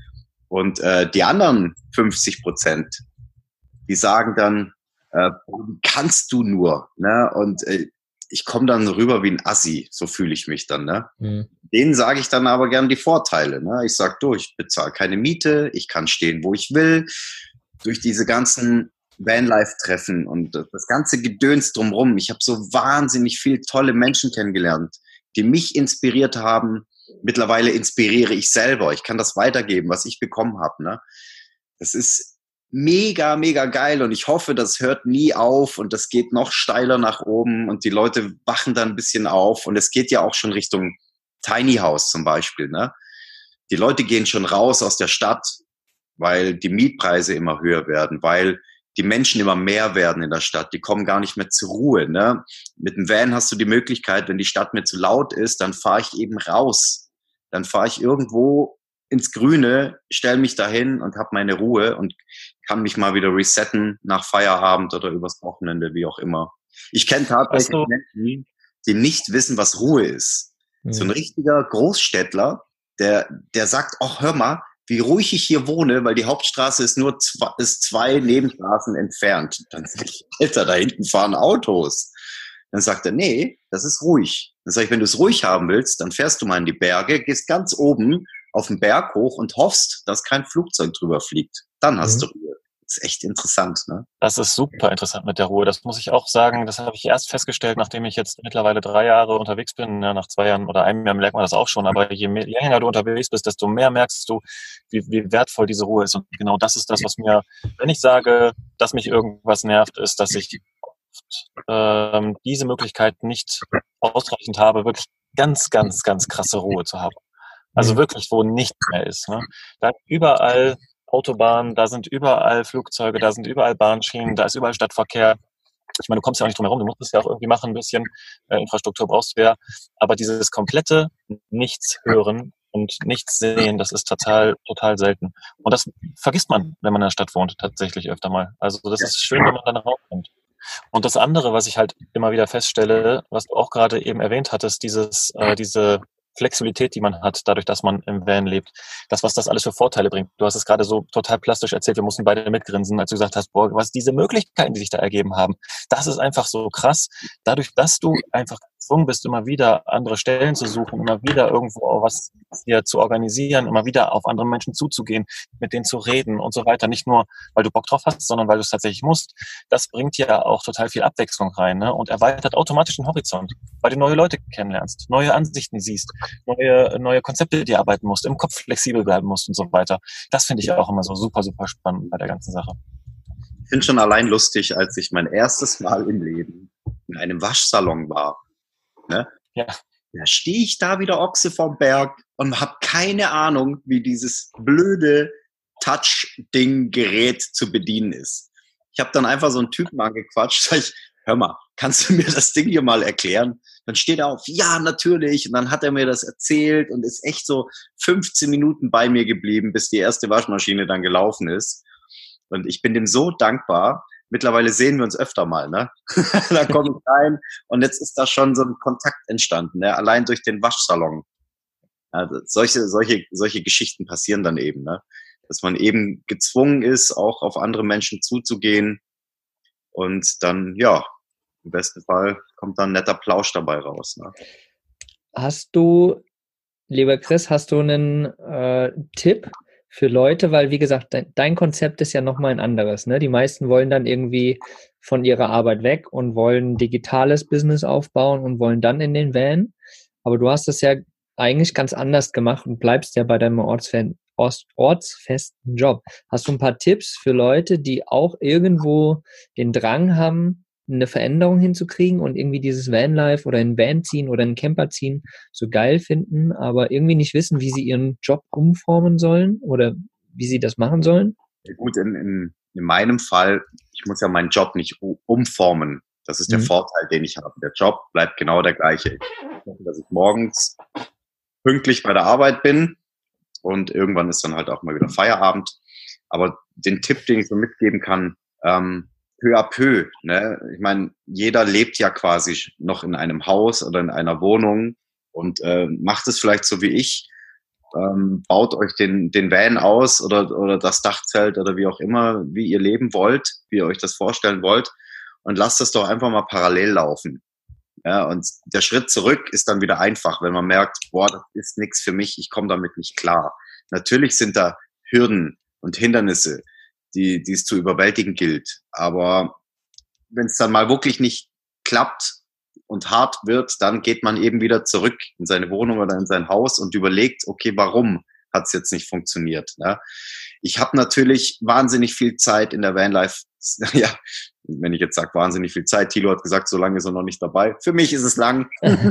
Speaker 3: Und äh, die anderen fünfzig Prozent, die sagen dann, äh, kannst du nur, ne? Und äh, ich komme dann rüber wie ein Assi, so fühle ich mich dann, ne? Mhm. Denen sage ich dann aber gern die Vorteile, ne? Ich sag, du, ich bezahle keine Miete, ich kann stehen, wo ich will. Durch diese ganzen Vanlife-Treffen und das ganze Gedöns drumherum. Ich habe so wahnsinnig viele tolle Menschen kennengelernt, die mich inspiriert haben. Mittlerweile inspiriere ich selber. Ich kann das weitergeben, was ich bekommen habe. Ne? Das ist mega, mega geil und ich hoffe, das hört nie auf und das geht noch steiler nach oben und die Leute wachen dann ein bisschen auf und es geht ja auch schon Richtung Tiny House zum Beispiel. Ne? Die Leute gehen schon raus aus der Stadt, weil die Mietpreise immer höher werden, weil die Menschen immer mehr werden in der Stadt. Die kommen gar nicht mehr zur Ruhe. Ne? Mit dem Van hast du die Möglichkeit, wenn die Stadt mir zu laut ist, dann fahre ich eben raus. Dann fahre ich irgendwo ins Grüne, stelle mich dahin und habe meine Ruhe und kann mich mal wieder resetten nach Feierabend oder übers Wochenende, wie auch immer. Ich kenne tatsächlich also, Menschen, die nicht wissen, was Ruhe ist. Mhm. So ein richtiger Großstädtler, der, der sagt, ach, hör mal, wie ruhig ich hier wohne, weil die Hauptstraße ist nur zwei, ist zwei Nebenstraßen entfernt. Dann sag ich, Alter, da hinten fahren Autos. Dann sagt er, nee, das ist ruhig. Dann sag ich, wenn du es ruhig haben willst, dann fährst du mal in die Berge, gehst ganz oben auf den Berg hoch und hoffst, dass kein Flugzeug drüber fliegt. Dann hast mhm. du Ruhe. Das ist echt interessant, ne?
Speaker 2: Das ist super interessant mit der Ruhe. Das muss ich auch sagen. Das habe ich erst festgestellt, nachdem ich jetzt mittlerweile drei Jahre unterwegs bin. Ja, nach zwei Jahren oder einem Jahr merkt man das auch schon. Aber je, mehr, je länger du unterwegs bist, desto mehr merkst du, wie, wie wertvoll diese Ruhe ist. Und genau das ist das, was mir, wenn ich sage, dass mich irgendwas nervt, ist, dass ich oft ähm, diese Möglichkeit nicht ausreichend habe, wirklich ganz, ganz, ganz krasse Ruhe zu haben. Also wirklich, wo nichts mehr ist. Ne? Da überall Autobahnen, da sind überall Flugzeuge, da sind überall Bahnschienen, da ist überall Stadtverkehr. Ich meine, du kommst ja auch nicht drum herum, du musst es ja auch irgendwie machen, ein bisschen äh, Infrastruktur brauchst du ja. Aber dieses komplette Nichts hören und nichts sehen, das ist total, total selten. Und das vergisst man, wenn man in der Stadt wohnt, tatsächlich öfter mal. Also das ist schön, wenn man dann rauskommt. Und das andere, was ich halt immer wieder feststelle, was du auch gerade eben erwähnt hattest, dieses, äh, diese Flexibilität, die man hat, dadurch, dass man im Van lebt, das, was das alles für Vorteile bringt. Du hast es gerade so total plastisch erzählt, wir mussten beide mitgrinsen, als du gesagt hast, boah, was diese Möglichkeiten, die sich da ergeben haben, das ist einfach so krass. Dadurch, dass du einfach gezwungen bist, immer wieder andere Stellen zu suchen, immer wieder irgendwo was hier zu organisieren, immer wieder auf andere Menschen zuzugehen, mit denen zu reden und so weiter. Nicht nur, weil du Bock drauf hast, sondern weil du es tatsächlich musst. Das bringt ja auch total viel Abwechslung rein, ne? Und erweitert automatisch den Horizont, weil du neue Leute kennenlernst, neue Ansichten siehst, neue, neue Konzepte, die arbeiten musst, im Kopf flexibel bleiben musst und so weiter. Das finde ich auch immer so super, super spannend bei der ganzen Sache.
Speaker 3: Ich finde schon allein lustig, als ich mein erstes Mal im Leben in einem Waschsalon war. Ne?
Speaker 2: Ja.
Speaker 3: Da stehe ich da wieder Ochse vom Berg und habe keine Ahnung, wie dieses blöde Touch-Ding-Gerät zu bedienen ist. Ich habe dann einfach so einen Typen angequatscht, sag ich, hör mal, kannst du mir das Ding hier mal erklären? Dann steht er auf, ja, natürlich. Und dann hat er mir das erzählt und ist echt so fünfzehn Minuten bei mir geblieben, bis die erste Waschmaschine dann gelaufen ist. Und ich bin dem so dankbar. Mittlerweile sehen wir uns öfter mal, ne? Da komme ich rein und jetzt ist da schon so ein Kontakt entstanden, ne? Allein durch den Waschsalon. Also solche, solche, solche Geschichten passieren dann eben, ne? Dass man eben gezwungen ist, auch auf andere Menschen zuzugehen und dann, ja, im besten Fall kommt dann ein netter Plausch dabei raus, ne?
Speaker 4: Hast du, lieber Chris, hast du einen äh, Tipp für Leute, weil wie gesagt, dein, dein Konzept ist ja nochmal ein anderes, ne? Die meisten wollen dann irgendwie von ihrer Arbeit weg und wollen digitales Business aufbauen und wollen dann in den Van. Aber du hast es ja eigentlich ganz anders gemacht und bleibst ja bei deinem ortsfesten, ortsfesten Job. Hast du ein paar Tipps für Leute, die auch irgendwo den Drang haben, eine Veränderung hinzukriegen und irgendwie dieses Vanlife oder ein Van ziehen oder einen Camper ziehen so geil finden, aber irgendwie nicht wissen, wie sie ihren Job umformen sollen oder wie sie das machen sollen?
Speaker 3: Ja, gut, in, in, in meinem Fall, ich muss ja meinen Job nicht umformen. Das ist der mhm. Vorteil, den ich habe. Der Job bleibt genau der gleiche. Ich hoffe, dass ich morgens pünktlich bei der Arbeit bin und irgendwann ist dann halt auch mal wieder Feierabend. Aber den Tipp, den ich so mitgeben kann, ähm, peu à peu, ne? Ich meine, jeder lebt ja quasi noch in einem Haus oder in einer Wohnung und äh, macht es vielleicht so wie ich, ähm, baut euch den den Van aus oder oder das Dachzelt oder wie auch immer, wie ihr leben wollt, wie ihr euch das vorstellen wollt und lasst es doch einfach mal parallel laufen. Ja, und der Schritt zurück ist dann wieder einfach, wenn man merkt, boah, das ist nichts für mich, ich komme damit nicht klar. Natürlich sind da Hürden und Hindernisse, die, die es zu überwältigen gilt. Aber wenn es dann mal wirklich nicht klappt und hart wird, dann geht man eben wieder zurück in seine Wohnung oder in sein Haus und überlegt, okay, warum hat es jetzt nicht funktioniert? Ne? Ich habe natürlich wahnsinnig viel Zeit in der Vanlife, ja, wenn ich jetzt sage, wahnsinnig viel Zeit, Thilo hat gesagt, so lange ist er noch nicht dabei. Für mich ist es lang.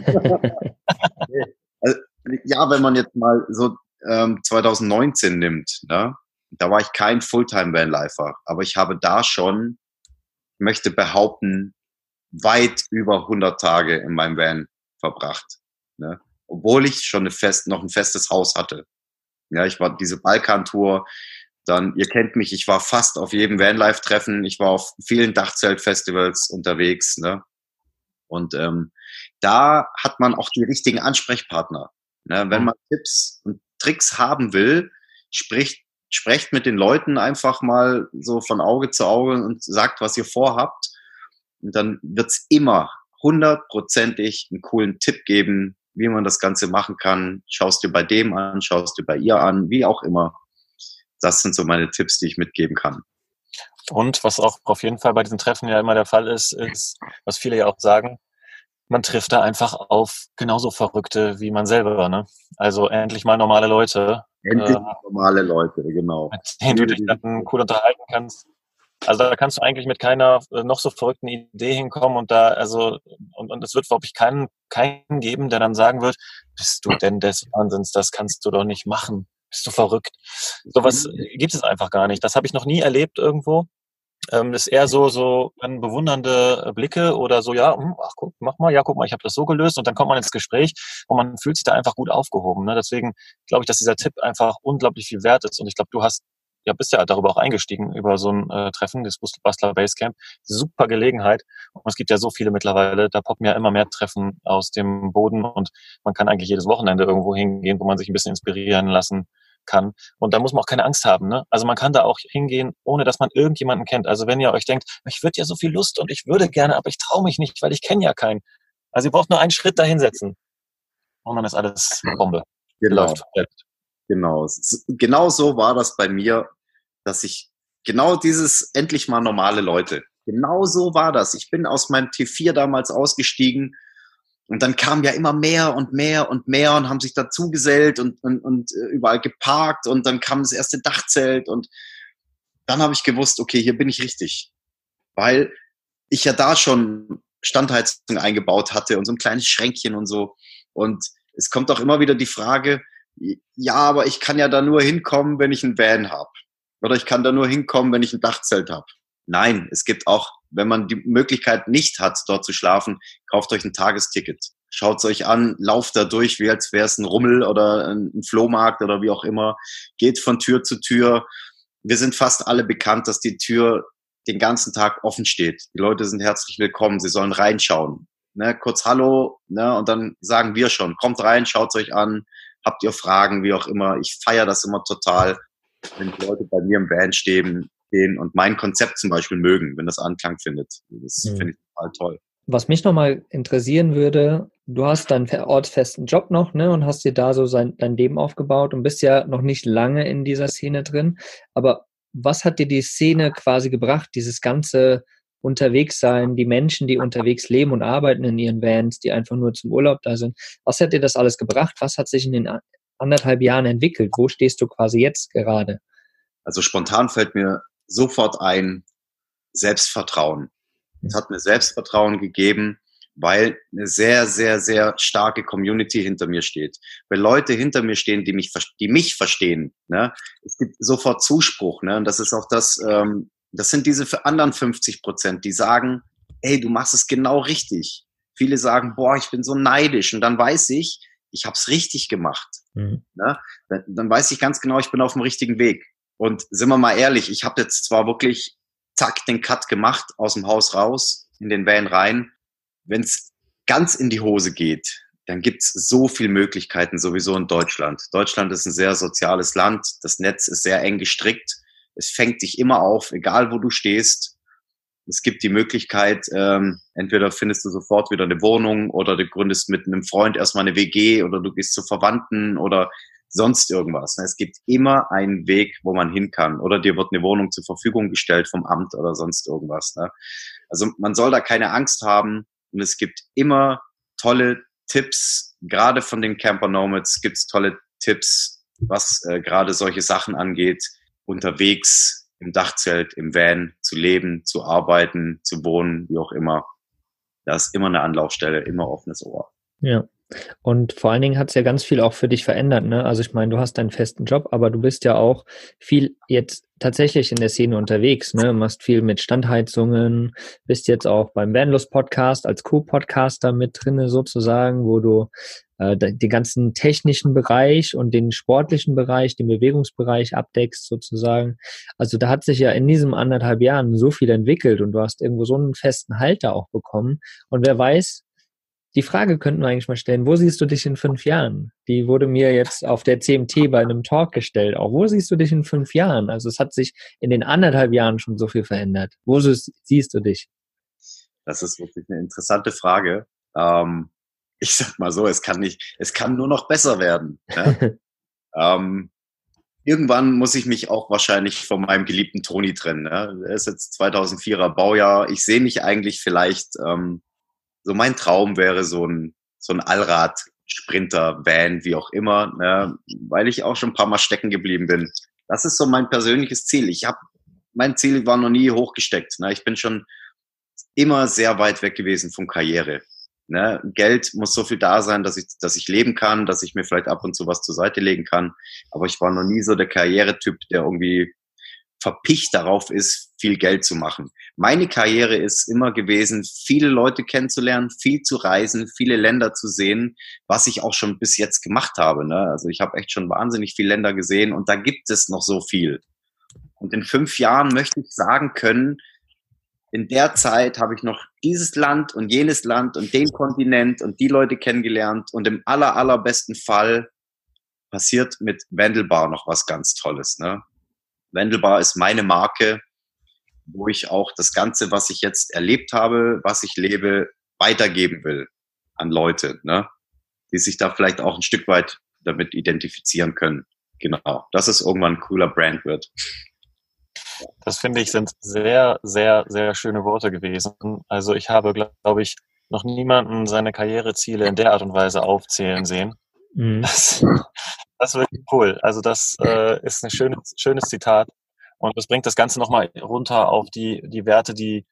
Speaker 3: Also, ja, wenn man jetzt mal so ähm, zwanzig neunzehn nimmt, ne? Da war ich kein Fulltime-Vanlifer, aber ich habe da schon, möchte behaupten, weit über hundert Tage in meinem Van verbracht, ne? Obwohl ich schon eine fest, noch ein festes Haus hatte. Ja, ich war diese Balkan-Tour, dann, ihr kennt mich, ich war fast auf jedem Vanlife-Treffen, ich war auf vielen Dachzelt-Festivals unterwegs, ne? Und ähm, da hat man auch die richtigen Ansprechpartner, ne? Wenn man Tipps und Tricks haben will, spricht Sprecht mit den Leuten einfach mal so von Auge zu Auge und sagt, was ihr vorhabt. Und dann wird's immer hundertprozentig einen coolen Tipp geben, wie man das Ganze machen kann. Schaust dir bei dem an, schaust dir bei ihr an, wie auch immer. Das sind so meine Tipps, die ich mitgeben kann.
Speaker 2: Und was auch auf jeden Fall bei diesen Treffen ja immer der Fall ist, ist, was viele ja auch sagen, man trifft da einfach auf genauso Verrückte wie man selber, ne? Also endlich mal normale Leute.
Speaker 3: Endlich
Speaker 2: äh,
Speaker 3: normale Leute, genau.
Speaker 2: Mit denen du dich dann cool unterhalten kannst. Also da kannst du eigentlich mit keiner äh, noch so verrückten Idee hinkommen und da, also, und, und es wird, glaube ich, keinen, keinen geben, der dann sagen wird, bist du denn des Wahnsinns, das kannst du doch nicht machen. Bist du verrückt? Sowas gibt es einfach gar nicht. Das habe ich noch nie erlebt irgendwo. Ähm, das ist eher so, so dann bewundernde Blicke oder so, ja, ach guck, mach mal, ja, guck mal, ich habe das so gelöst und dann kommt man ins Gespräch und man fühlt sich da einfach gut aufgehoben. Ne? Deswegen glaube ich, dass dieser Tipp einfach unglaublich viel wert ist und ich glaube, du hast, ja, bist ja darüber auch eingestiegen, über so ein äh, Treffen, das Bastler Basecamp. Super Gelegenheit. Und es gibt ja so viele mittlerweile, da poppen ja immer mehr Treffen aus dem Boden und man kann eigentlich jedes Wochenende irgendwo hingehen, wo man sich ein bisschen inspirieren lassen kann. Und da muss man auch keine Angst haben. Ne? Also man kann da auch hingehen, ohne dass man irgendjemanden kennt. Also wenn ihr euch denkt, ich würde ja so viel Lust und ich würde gerne, aber ich traue mich nicht, weil ich kenne ja keinen. Also ihr braucht nur einen Schritt dahin setzen. Und dann ist alles Bombe.
Speaker 3: Genau.
Speaker 2: Läuft.
Speaker 3: Genau. Genau so war das bei mir, dass ich genau dieses endlich mal normale Leute. Genau so war das. Ich bin aus meinem T vier damals ausgestiegen und dann kamen ja immer mehr und mehr und mehr und haben sich dazugesellt und, und, und überall geparkt und dann kam das erste Dachzelt und dann habe ich gewusst, okay, hier bin ich richtig. Weil ich ja da schon Standheizung eingebaut hatte und so ein kleines Schränkchen und so. Und es kommt auch immer wieder die Frage, ja, aber ich kann ja da nur hinkommen, wenn ich einen Van habe. Oder ich kann da nur hinkommen, wenn ich ein Dachzelt habe. Nein, es gibt auch, wenn man die Möglichkeit nicht hat, dort zu schlafen, kauft euch ein Tagesticket. Schaut es euch an, lauft da durch, wie als wäre es ein Rummel oder ein Flohmarkt oder wie auch immer. Geht von Tür zu Tür. Wir sind fast alle bekannt, dass die Tür den ganzen Tag offen steht. Die Leute sind herzlich willkommen, sie sollen reinschauen. Ne, kurz Hallo, ne, und dann sagen wir schon, kommt rein, schaut es euch an, habt ihr Fragen, wie auch immer. Ich feiere das immer total, wenn die Leute bei mir im Van stehen, stehen und mein Konzept zum Beispiel mögen, wenn das Anklang findet. Das mhm. finde ich total toll.
Speaker 4: Was mich nochmal interessieren würde, du hast deinen ortsfesten Job noch, ne, und hast dir da so sein, dein Leben aufgebaut und bist ja noch nicht lange in dieser Szene drin. Aber was hat dir die Szene quasi gebracht, dieses ganze Unterwegssein, die Menschen, die unterwegs leben und arbeiten in ihren Vans, die einfach nur zum Urlaub da sind? Was hat dir das alles gebracht? Was hat sich in den anderthalb Jahren entwickelt? Wo stehst du quasi jetzt gerade?
Speaker 3: Also spontan fällt mir sofort ein Selbstvertrauen. Es hat mir Selbstvertrauen gegeben, weil eine sehr, sehr, sehr starke Community hinter mir steht. Weil Leute hinter mir stehen, die mich, die mich verstehen. Ne? Es gibt sofort Zuspruch. Ne? Und das ist auch das, ähm, das sind diese für anderen fünfzig Prozent, die sagen, ey, du machst es genau richtig. Viele sagen, boah, ich bin so neidisch. Und dann weiß ich, ich habe es richtig gemacht. Mhm. Ne? Dann, dann weiß ich ganz genau, ich bin auf dem richtigen Weg. Und sind wir mal ehrlich, ich habe jetzt zwar wirklich zack den Cut gemacht, aus dem Haus raus, in den Van rein. Wenn es ganz in die Hose geht, dann gibt es so viele Möglichkeiten sowieso in Deutschland. Deutschland ist ein sehr soziales Land, das Netz ist sehr eng gestrickt, es fängt dich immer auf, egal wo du stehst. Es gibt die Möglichkeit, ähm, entweder findest du sofort wieder eine Wohnung oder du gründest mit einem Freund erstmal eine W G oder du gehst zu Verwandten oder sonst irgendwas. Es gibt immer einen Weg, wo man hin kann. Oder dir wird eine Wohnung zur Verfügung gestellt vom Amt oder sonst irgendwas. Also man soll da keine Angst haben. Und es gibt immer tolle Tipps. Gerade von den Camper Nomads gibt es tolle Tipps, was äh, gerade solche Sachen angeht. Unterwegs, im Dachzelt, im Van zu leben, zu arbeiten, zu wohnen, wie auch immer. Da ist immer eine Anlaufstelle, immer offenes Ohr.
Speaker 4: Ja. Und vor allen Dingen hat es ja ganz viel auch für dich verändert, ne? Also ich meine, du hast deinen festen Job, aber du bist ja auch viel jetzt tatsächlich in der Szene unterwegs, ne? Machst viel mit Standheizungen, bist jetzt auch beim Vanlust-Podcast als Co-Podcaster mit drinne sozusagen, wo du äh, den ganzen technischen Bereich und den sportlichen Bereich, den Bewegungsbereich abdeckst sozusagen. Also da hat sich ja in diesen anderthalb Jahren so viel entwickelt und du hast irgendwo so einen festen Halter auch bekommen. Und wer weiß, die Frage könnten wir eigentlich mal stellen, wo siehst du dich in fünf Jahren? Die wurde mir jetzt auf der C M T bei einem Talk gestellt. Auch wo siehst du dich in fünf Jahren? Also es hat sich in den anderthalb Jahren schon so viel verändert. Wo siehst du dich?
Speaker 3: Das ist wirklich eine interessante Frage. Ähm, ich sag mal so, es kann nicht, es kann nur noch besser werden. Ne? ähm, irgendwann muss ich mich auch wahrscheinlich von meinem geliebten Toni trennen. Ne? Er ist jetzt zweitausendvierer Baujahr. Ich sehe mich eigentlich vielleicht... Ähm, So mein Traum wäre so ein, so ein Allrad-Sprinter, Van, wie auch immer, ne, weil ich auch schon ein paar Mal stecken geblieben bin. Das ist so mein persönliches Ziel. Ich habe, mein Ziel war noch nie hochgesteckt. Ne. Ich bin schon immer sehr weit weg gewesen von Karriere. Ne. Geld muss so viel da sein, dass ich, dass ich leben kann, dass ich mir vielleicht ab und zu was zur Seite legen kann. Aber ich war noch nie so der Karrieretyp, der irgendwie verpicht darauf ist, viel Geld zu machen. Meine Karriere ist immer gewesen, viele Leute kennenzulernen, viel zu reisen, viele Länder zu sehen, was ich auch schon bis jetzt gemacht habe. Ne? Also ich habe echt schon wahnsinnig viele Länder gesehen und da gibt es noch so viel. Und in fünf Jahren möchte ich sagen können, in der Zeit habe ich noch dieses Land und jenes Land und den Kontinent und die Leute kennengelernt und im aller, allerbesten Fall passiert mit Wandelbar noch was ganz Tolles. Ne? Wandelbar ist meine Marke, wo ich auch das Ganze, was ich jetzt erlebt habe, was ich lebe, weitergeben will. an Leute, ne? Die sich da vielleicht auch ein Stück weit damit identifizieren können. Genau, dass es irgendwann ein cooler Brand wird.
Speaker 2: Das finde ich sind sehr, sehr, sehr schöne Worte gewesen. Also ich habe, glaube ich, noch niemanden seine Karriereziele in der Art und Weise aufzählen sehen. Mhm. Das, das ist wirklich cool. Also das äh, ist ein schönes, schönes Zitat und das bringt das Ganze nochmal runter auf die, die Werte, die,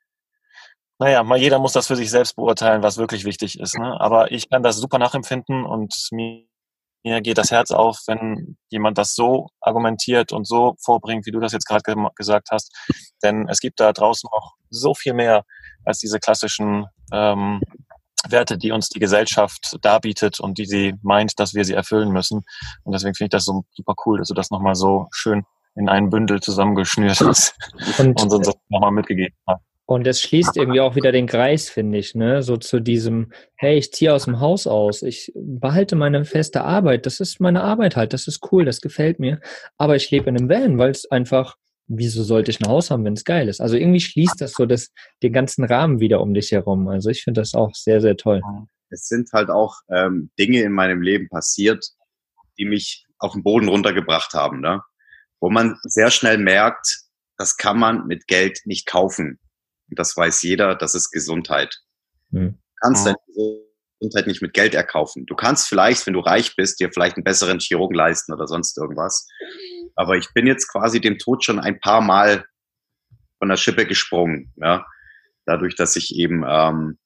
Speaker 2: naja, mal jeder muss das für sich selbst beurteilen, was wirklich wichtig ist. Ne? Aber ich kann das super nachempfinden und mir Mir geht das Herz auf, wenn jemand das so argumentiert und so vorbringt, wie du das jetzt gerade ge- gesagt hast. Denn es gibt da draußen noch so viel mehr als diese klassischen ähm, Werte, die uns die Gesellschaft darbietet und die sie meint, dass wir sie erfüllen müssen. Und deswegen finde ich das so super cool, dass du das nochmal so schön in ein Bündel zusammengeschnürt hast und, und uns das nochmal mitgegeben hast.
Speaker 4: Und es schließt irgendwie auch wieder den Kreis, finde ich, ne? So zu diesem, hey, ich ziehe aus dem Haus aus, ich behalte meine feste Arbeit, das ist meine Arbeit halt, das ist cool, das gefällt mir, aber ich lebe in einem Van, weil es einfach, wieso sollte ich ein Haus haben, wenn es geil ist? Also irgendwie schließt das so das, den ganzen Rahmen wieder um dich herum. Also ich finde das auch sehr, sehr toll.
Speaker 3: Es sind halt auch ähm, Dinge in meinem Leben passiert, die mich auf den Boden runtergebracht haben, ne? Wo man sehr schnell merkt, das kann man mit Geld nicht kaufen. Und das weiß jeder, das ist Gesundheit. Hm. Du kannst deine Gesundheit nicht mit Geld erkaufen. Du kannst vielleicht, wenn du reich bist, dir vielleicht einen besseren Chirurgen leisten oder sonst irgendwas. Aber ich bin jetzt quasi dem Tod schon ein paar Mal von der Schippe gesprungen. Ja? Dadurch, dass ich eben ähm,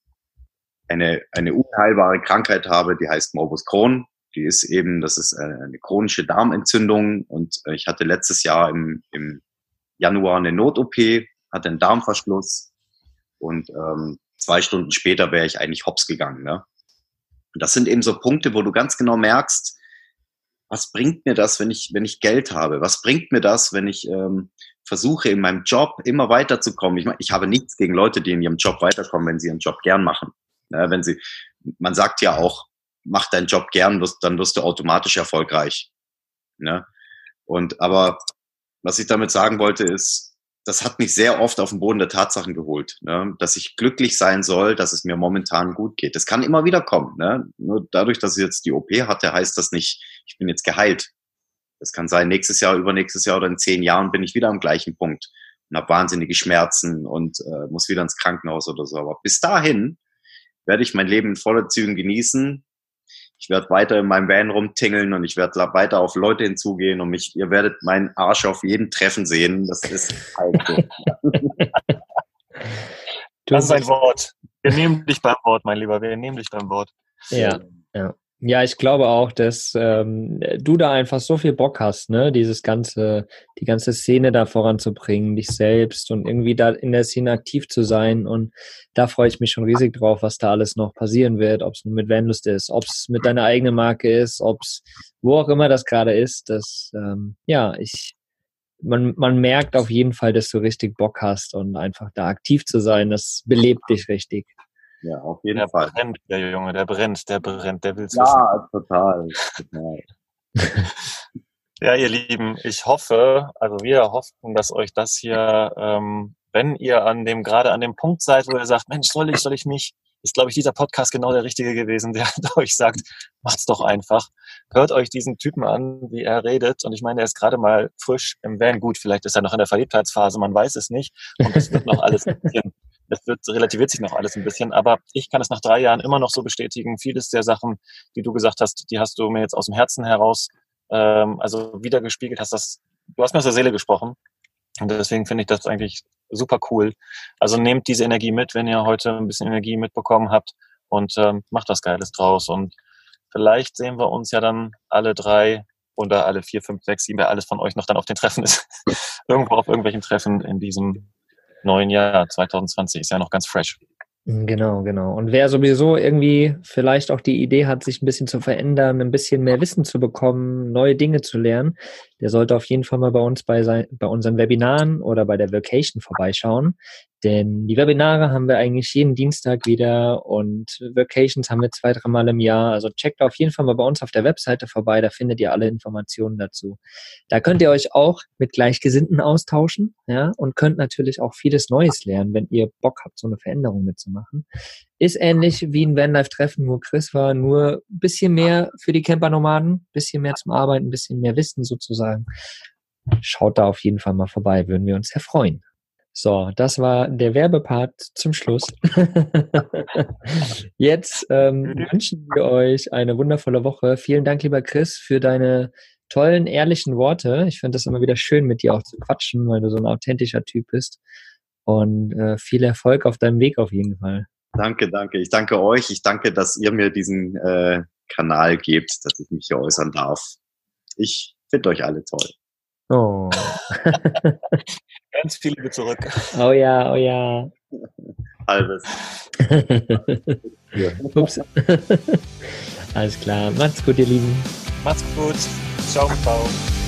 Speaker 3: eine, eine unheilbare Krankheit habe, die heißt Morbus Crohn. Die ist eben, das ist eine chronische Darmentzündung. Und ich hatte letztes Jahr im, im Januar eine Not-O P, hatte einen Darmverschluss. Und ähm, zwei Stunden später wäre ich eigentlich hops gegangen. Ne? Und das sind eben so Punkte, wo du ganz genau merkst, was bringt mir das, wenn ich, wenn ich Geld habe? Was bringt mir das, wenn ich ähm, versuche, in meinem Job immer weiterzukommen? Ich meine, ich habe nichts gegen Leute, die in ihrem Job weiterkommen, wenn sie ihren Job gern machen. Ne? Wenn sie, man sagt ja auch, mach deinen Job gern, wirst, dann wirst du automatisch erfolgreich. Ne? Und aber was ich damit sagen wollte, ist, das hat mich sehr oft auf den Boden der Tatsachen geholt, ne? Dass ich glücklich sein soll, dass es mir momentan gut geht. Das kann immer wieder kommen. Ne? Nur dadurch, dass ich jetzt die O P hatte, heißt das nicht, ich bin jetzt geheilt. Das kann sein, nächstes Jahr, übernächstes Jahr oder in zehn Jahren bin ich wieder am gleichen Punkt und habe wahnsinnige Schmerzen und äh, muss wieder ins Krankenhaus oder so. Aber bis dahin werde ich mein Leben in voller Zügen genießen. Ich werde weiter in meinem Van rumtingeln und ich werde weiter auf Leute hinzugehen und mich, ihr werdet meinen Arsch auf jedem Treffen sehen. Das ist halt so.
Speaker 2: Das ist ein Wort. Wir nehmen dich beim Wort, mein Lieber. Wir nehmen dich beim Wort.
Speaker 4: Ja, ja. Ja, ich glaube auch, dass ähm, du da einfach so viel Bock hast, ne, dieses ganze, die ganze Szene da voranzubringen, dich selbst und irgendwie da in der Szene aktiv zu sein. Und da freue ich mich schon riesig drauf, was da alles noch passieren wird, ob es mit Vanlust ist, ob es mit deiner eigenen Marke ist, ob es wo auch immer das gerade ist. Das, ähm, ja, ich, man, man merkt auf jeden Fall, dass du richtig Bock hast und einfach da aktiv zu sein, das belebt dich richtig.
Speaker 3: Ja, auf jeden
Speaker 2: der
Speaker 3: Fall.
Speaker 2: Der brennt, der Junge, der brennt, der brennt, der will's
Speaker 3: ja,
Speaker 2: wissen.
Speaker 3: Ja, total. total.
Speaker 2: Ja, ihr Lieben, ich hoffe, also wir hoffen, dass euch das hier, ähm, wenn ihr an dem, gerade an dem Punkt seid, wo ihr sagt, Mensch, soll ich, soll ich nicht, ist, glaube ich, dieser Podcast genau der richtige gewesen, der euch sagt, macht's doch einfach. Hört euch diesen Typen an, wie er redet. Und ich meine, er ist gerade mal frisch im Van. Gut, vielleicht ist er noch in der Verliebtheitsphase, man weiß es nicht. Und es wird noch alles ein bisschen, es wird, relativiert sich noch alles ein bisschen. Aber ich kann es nach drei Jahren immer noch so bestätigen. Vieles der Sachen, die du gesagt hast, die hast du mir jetzt aus dem Herzen heraus, ähm, also wiedergespiegelt, hast das, du hast mir aus der Seele gesprochen. Und deswegen finde ich das eigentlich super cool. Also nehmt diese Energie mit, wenn ihr heute ein bisschen Energie mitbekommen habt und ähm, macht was Geiles draus. Und vielleicht sehen wir uns ja dann alle drei oder alle vier, fünf, sechs, sieben, wer alles von euch noch dann auf den Treffen ist. Irgendwo auf irgendwelchen Treffen in diesem neuen Jahr zwanzig zwanzig. Ist ja noch ganz fresh.
Speaker 4: Genau, genau. Und wer sowieso irgendwie vielleicht auch die Idee hat, sich ein bisschen zu verändern, ein bisschen mehr Wissen zu bekommen, neue Dinge zu lernen, der sollte auf jeden Fall mal bei uns bei, sein, bei unseren Webinaren oder bei der Vacation vorbeischauen. Denn die Webinare haben wir eigentlich jeden Dienstag wieder und Vacations haben wir zwei, dreimal im Jahr. Also checkt auf jeden Fall mal bei uns auf der Webseite vorbei, da findet ihr alle Informationen dazu. Da könnt ihr euch auch mit Gleichgesinnten austauschen, ja, und könnt natürlich auch vieles Neues lernen, wenn ihr Bock habt, so eine Veränderung mitzumachen. ist ähnlich wie ein Vanlife-Treffen, nur Chris war nur ein bisschen mehr für die Camper-Nomaden, ein bisschen mehr zum Arbeiten, ein bisschen mehr Wissen sozusagen. Schaut da auf jeden Fall mal vorbei, würden wir uns sehr freuen. So, das war der Werbepart zum Schluss. Jetzt ähm, wünschen wir euch eine wundervolle Woche. Vielen Dank, lieber Chris, für deine tollen, ehrlichen Worte. Ich finde das immer wieder schön, mit dir auch zu quatschen, weil du so ein authentischer Typ bist. Und äh, viel Erfolg auf deinem Weg auf jeden Fall.
Speaker 3: Danke, danke. Ich danke euch. Ich danke, dass ihr mir diesen äh, Kanal gebt, dass ich mich hier äußern darf. Ich finde euch alle toll.
Speaker 4: Oh.
Speaker 2: Ganz viel Liebe zurück.
Speaker 4: Oh ja, oh ja.
Speaker 3: Halbes.
Speaker 4: Ups. Alles klar. Macht's gut, ihr Lieben.
Speaker 2: Macht's gut. Ciao, ciao.